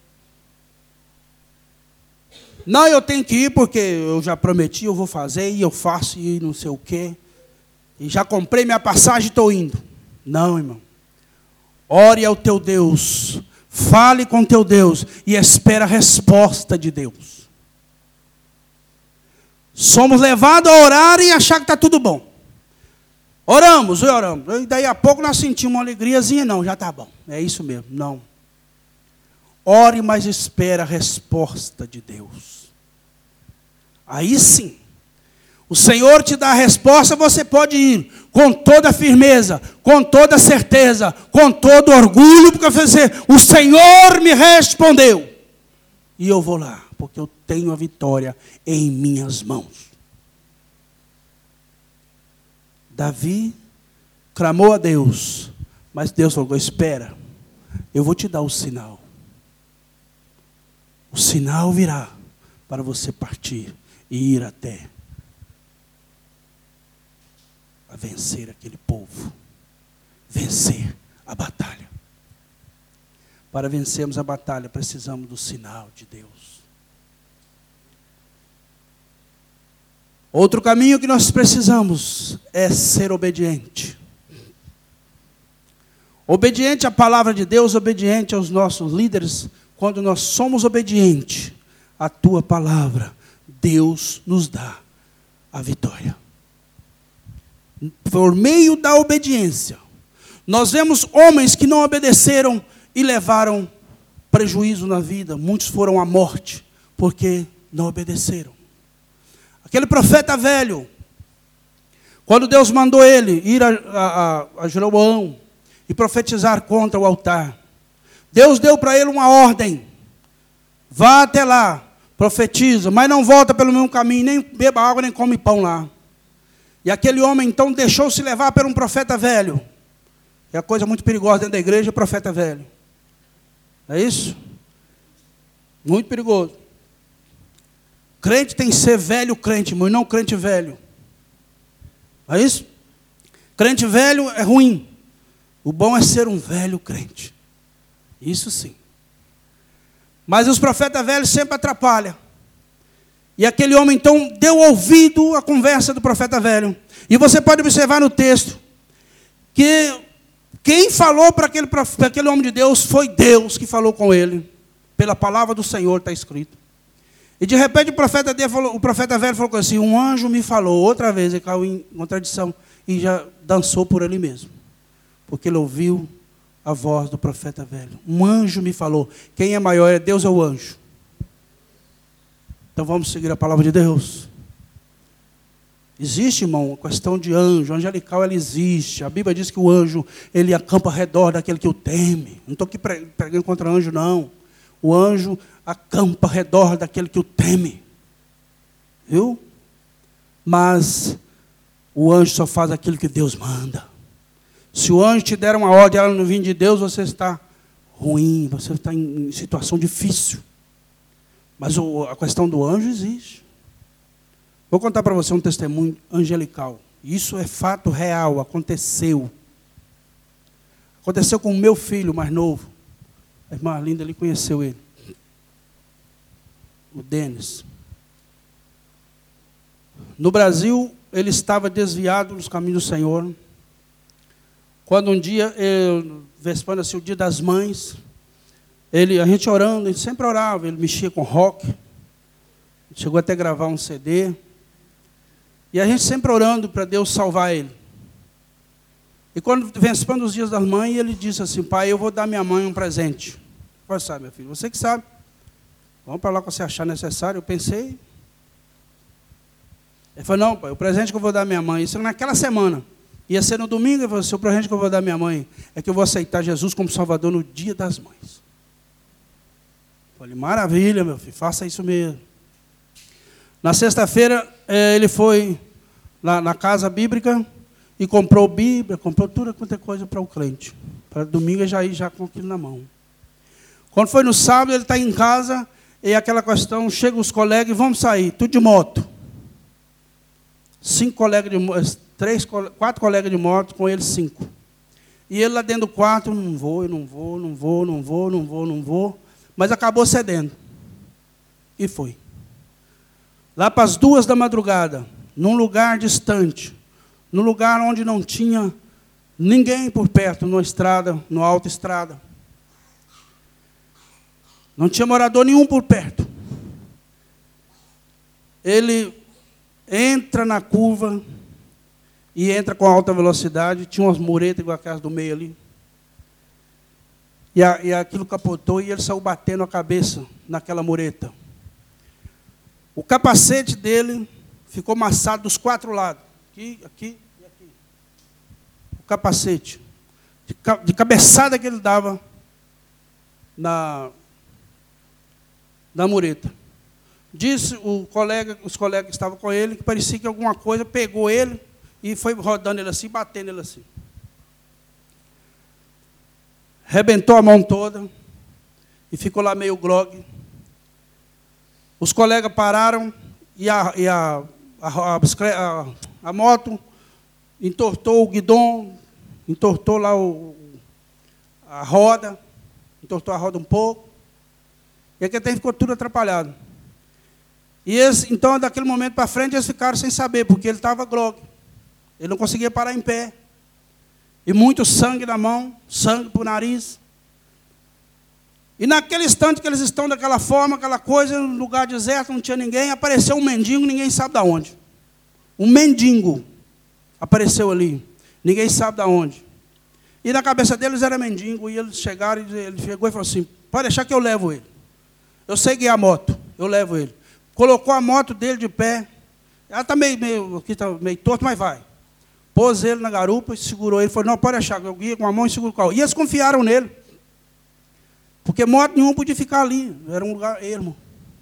Speaker 2: Não, eu tenho que ir porque eu já prometi, eu vou fazer, e eu faço, e não sei o quê. E já comprei minha passagem e estou indo. Não, irmão. Ore ao teu Deus. Fale com teu Deus. E espera a resposta de Deus. somos levados a orar e achar que está tudo bom. Oramos, oramos. E daí a pouco nós sentimos uma alegriazinha. Não, já está bom. É isso mesmo. Não. Ore, mas espera a resposta de Deus. Aí sim. O Senhor te dá a resposta, você pode ir com toda a firmeza, com toda a certeza, com todo orgulho, porque você, o Senhor me respondeu. E eu vou lá, porque eu tenho a vitória em minhas mãos. Davi clamou a Deus, mas Deus falou, espera, eu vou te dar o sinal. O sinal virá para você partir e ir até a vencer aquele povo, vencer a batalha. Para vencermos a batalha, precisamos do sinal de Deus. Outro caminho que nós precisamos é ser obediente. Obediente à palavra de Deus, obediente aos nossos líderes. Quando nós somos obedientes à tua palavra, Deus nos dá a vitória. Por meio da obediência. Nós vemos homens que não obedeceram e levaram prejuízo na vida. Muitos foram à morte porque não obedeceram. Aquele profeta velho, quando Deus mandou ele ir a, a, a Jeroboão e profetizar contra o altar, Deus deu para ele uma ordem. Vá até lá, profetiza, mas não volta pelo mesmo caminho, nem beba água, nem come pão lá. E aquele homem então deixou-se levar por um profeta velho. É a coisa muito perigosa dentro da igreja, profeta velho. É isso? Muito perigoso. Crente tem que ser velho crente, mas não crente velho. É isso? Crente velho é ruim. O bom é ser um velho crente. Isso sim. Mas os profetas velhos sempre atrapalham. E aquele homem então deu ouvido à conversa do profeta velho. E você pode observar no texto que quem falou para aquele, para aquele homem de Deus foi Deus que falou com ele. Pela palavra do Senhor está escrito. E de repente o profeta, falou, o profeta velho falou assim, um anjo me falou, outra vez ele caiu em contradição e já dançou por ele mesmo. Porque ele ouviu a voz do profeta velho. Um anjo me falou, quem é maior é Deus ou o anjo? Então vamos seguir a palavra de Deus. Existe, irmão, a questão de anjo, angelical ela existe. A Bíblia diz que o anjo, ele acampa ao redor daquele que o teme. Não estou aqui pregando contra anjo, não. O anjo acampa ao redor daquele que o teme. Viu? Mas o anjo só faz aquilo que Deus manda. Se o anjo te der uma ordem e ela não vir de Deus, você está ruim, você está em situação difícil. Mas a questão do anjo existe. Vou contar para você um testemunho angelical. Isso é fato real, aconteceu. Aconteceu com o meu filho mais novo. A irmã Linda, ele conheceu ele. O Denis. No Brasil, ele estava desviado dos caminhos do Senhor. Quando um dia, vespando-se o dia das mães, ele, a gente orando, a gente sempre orava, ele mexia com rock, chegou até a gravar um C D, e a gente sempre orando para Deus salvar ele. E quando vespando os dias das mães, ele disse assim, pai, eu vou dar minha mãe um presente. Pode saber, meu filho, você que sabe. Vamos para lá que você achar necessário. Eu pensei. Ele falou, não, pai, o presente que eu vou dar à minha mãe, isso naquela semana. Ia ser no domingo, ele falou assim, o presente que eu vou dar à minha mãe é que eu vou aceitar Jesus como Salvador no dia das mães. Eu falei, maravilha, meu filho, faça isso mesmo. Na sexta-feira, ele foi lá na casa bíblica e comprou Bíblia, comprou tudo quanto é coisa para o crente. Para domingo, ele já ir já com aquilo na mão. Quando foi no sábado, ele está em casa, e aquela questão, chegam os colegas e vamos sair, tudo de moto. Cinco colegas de moto, três, quatro colegas de moto, com ele cinco. E ele lá dentro do quarto, não vou, eu não vou, não vou, não vou, não vou, não vou. Mas acabou cedendo. E foi. Lá para as duas da madrugada, num lugar distante, num lugar onde não tinha ninguém por perto, numa estrada, numa autoestrada. Não tinha morador nenhum por perto. Ele entra na curva e entra com alta velocidade. Tinha umas muretas igual a casa do meio ali. E, a, e aquilo capotou e ele saiu batendo a cabeça naquela mureta. O capacete dele ficou amassado dos quatro lados. Aqui, aqui e aqui. O capacete. De, de cabeçada que ele dava na, na mureta. Disse o colega, os colegas que estavam com ele, que parecia que alguma coisa pegou ele e foi rodando ele assim, batendo ele assim. Rebentou a mão toda e ficou lá meio grogue. Os colegas pararam e a, e a, a, a, a moto entortou o guidão, entortou lá o, a roda, entortou a roda um pouco. E aqui até ficou tudo atrapalhado. E eles, então, daquele momento para frente, eles ficaram sem saber, porque ele estava grogue. Ele não conseguia parar em pé. E muito sangue na mão, sangue para o nariz. E naquele instante que eles estão daquela forma, aquela coisa, no lugar deserto, não tinha ninguém, apareceu um mendigo, ninguém sabe de onde. Um mendigo apareceu ali, ninguém sabe de onde. E na cabeça deles era mendigo, e eles chegaram, e ele chegou e falou assim, pode deixar que eu levo ele. Eu sei guiar a moto, eu levo ele. Colocou a moto dele de pé, ela está meio, meio, aqui tá meio torto, mas vai. Pôs ele na garupa, segurou ele, falou, não, pode deixar, eu guio com a mão e seguro o carro. E eles confiaram nele, porque moto nenhuma podia ficar ali, era um lugar ermo.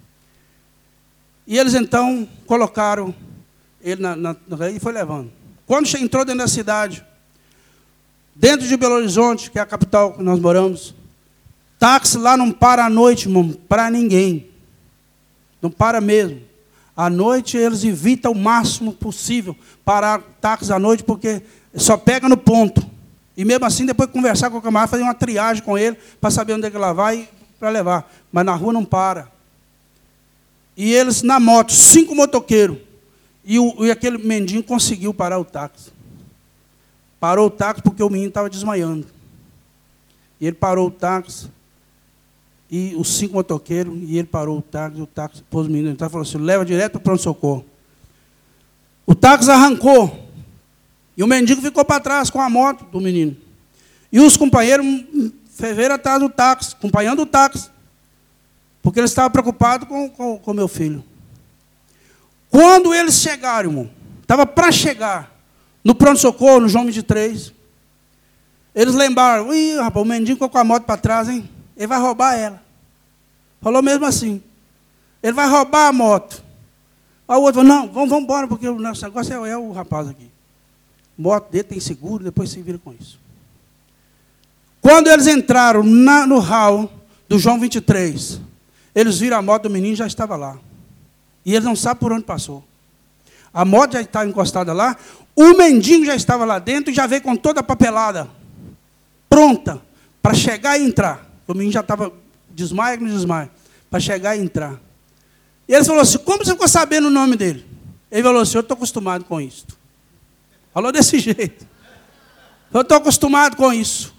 Speaker 2: E eles então colocaram ele na, na, na e foi levando. Quando entrou dentro da cidade, dentro de Belo Horizonte, que é a capital que nós moramos, táxi lá não para à noite, irmão, para ninguém. Não para mesmo. À noite eles evitam o máximo possível parar táxi à noite, porque só pega no ponto. E mesmo assim, depois de conversar com o camarada, fazer uma triagem com ele, para saber onde é que ela vai, para levar. Mas na rua não para. E eles, na moto, cinco motoqueiros. E, o, e aquele mendigo conseguiu parar o táxi. Parou o táxi porque o menino estava desmaiando. E ele parou o táxi. E os cinco motoqueiros, e ele parou o táxi, o táxi pôs o menino, então falou assim, leva direto para o pronto-socorro. O táxi arrancou, e o mendigo ficou para trás com a moto do menino. E os companheiros ferveram atrás do táxi, acompanhando o táxi, porque eles estavam preocupados com o com, com meu filho. Quando eles chegaram, irmão, estava para chegar no pronto-socorro, no João vinte e três, eles lembraram, ih, rapaz, o mendigo ficou com a moto para trás, hein? Ele vai roubar ela. Falou mesmo assim. Ele vai roubar a moto. Aí o outro falou, não, vamos, vamos embora, porque o nosso negócio é, é o rapaz aqui. A moto dele tem seguro, depois se vira com isso. Quando eles entraram na, no hall do João vinte e três, eles viram a moto do menino e já estava lá. E eles não sabem por onde passou. A moto já estava encostada lá, o mendigo já estava lá dentro e já veio com toda a papelada pronta para chegar e entrar. O menino já estava desmaio no desmaio, para chegar e entrar. E eles falaram assim, como você ficou sabendo o nome dele? Ele falou assim, eu estou acostumado com isso. Falou desse jeito. Eu estou acostumado com isso.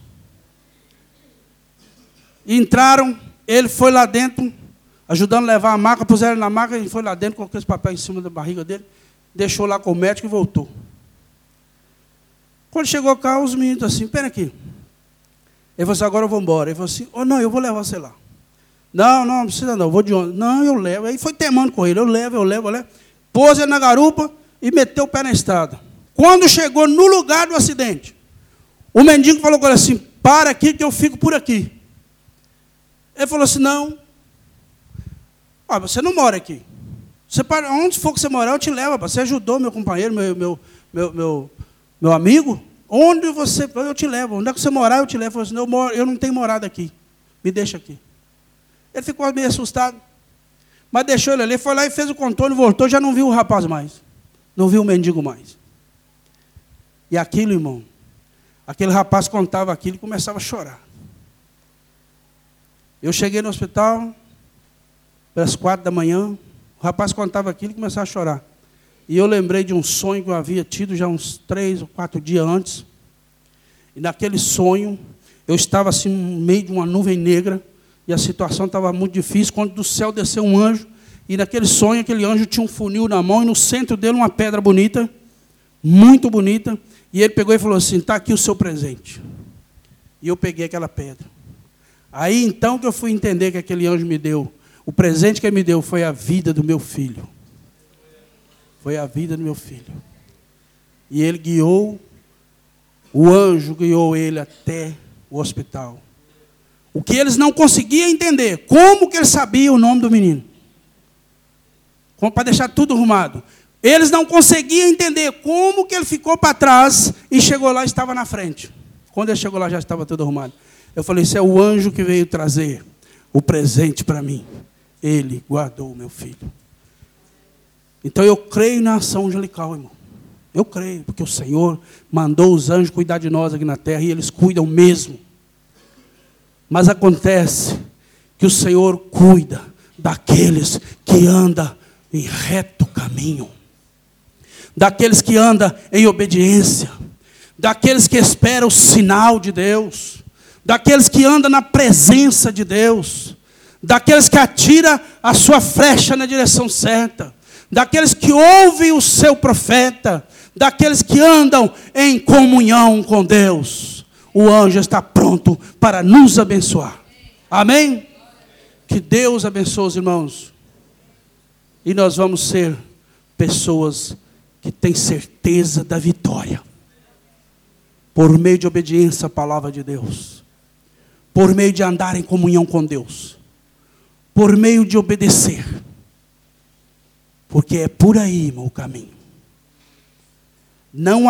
Speaker 2: E entraram, ele foi lá dentro, ajudando a levar a maca, puseram ele na maca, ele foi lá dentro, colocou esse papel em cima da barriga dele, deixou lá com o médico e voltou. Quando chegou cá, os meninos assim, pera aqui. Ele falou assim, agora eu vou embora. Ele falou assim, oh, não, eu vou levar você lá. Não, não, não precisa não, eu vou de onde? Não, eu levo. Aí foi temando com ele, eu levo, eu levo, eu levo. Pôs ele na garupa e meteu o pé na estrada. Quando chegou no lugar do acidente, o mendigo falou com ele assim, para aqui que eu fico por aqui. Ele falou assim, não, ah, você não mora aqui. Você para, onde for que você morar, eu te levo. Você ajudou meu companheiro, meu, meu, meu, meu, meu amigo. Onde você, eu te levo. Onde é que você morar, eu te levo. Ele falou assim, eu, moro, eu não tenho morada aqui. Me deixa aqui. Ele ficou meio assustado. Mas deixou ele ali, foi lá e fez o contorno, voltou, já não viu o rapaz mais. Não viu o mendigo mais. E aquilo, irmão, aquele rapaz contava aquilo e começava a chorar. Eu cheguei no hospital, pelas quatro da manhã, o rapaz contava aquilo e começava a chorar. E eu lembrei de um sonho que eu havia tido já uns três ou quatro dias antes. E naquele sonho, eu estava assim, no meio de uma nuvem negra, e a situação estava muito difícil, quando do céu desceu um anjo, E naquele sonho, aquele anjo tinha um funil na mão e no centro dele uma pedra bonita, muito bonita. E ele pegou e falou assim: está aqui o seu presente. E eu peguei aquela pedra. Aí então que eu fui entender que aquele anjo me deu, o presente que ele me deu foi a vida do meu filho. Foi a vida do meu filho. E ele guiou, o anjo guiou ele até o hospital. O que eles não conseguiam entender, como que ele sabia o nome do menino? Como para deixar tudo arrumado. Eles não conseguiam entender como que ele ficou para trás e chegou lá e estava na frente. Quando ele chegou lá já estava tudo arrumado. Eu falei: isso é o anjo que veio trazer o presente para mim. Ele guardou o meu filho. Então eu creio na ação angelical, irmão. Eu creio, porque o Senhor mandou os anjos cuidar de nós aqui na terra e eles cuidam mesmo. Mas acontece que o Senhor cuida daqueles que andam em reto caminho, daqueles que andam em obediência, daqueles que esperam o sinal de Deus, daqueles que andam na presença de Deus, daqueles que atiram a sua flecha na direção certa, daqueles que ouvem o seu profeta, daqueles que andam em comunhão com Deus. O anjo está pronto para nos abençoar. Amém? Que Deus abençoe os irmãos. E nós vamos ser pessoas que têm certeza da vitória. Por meio de obediência à palavra de Deus. Por meio de andar em comunhão com Deus. Por meio de obedecer. Porque é por aí, irmão, o caminho. Não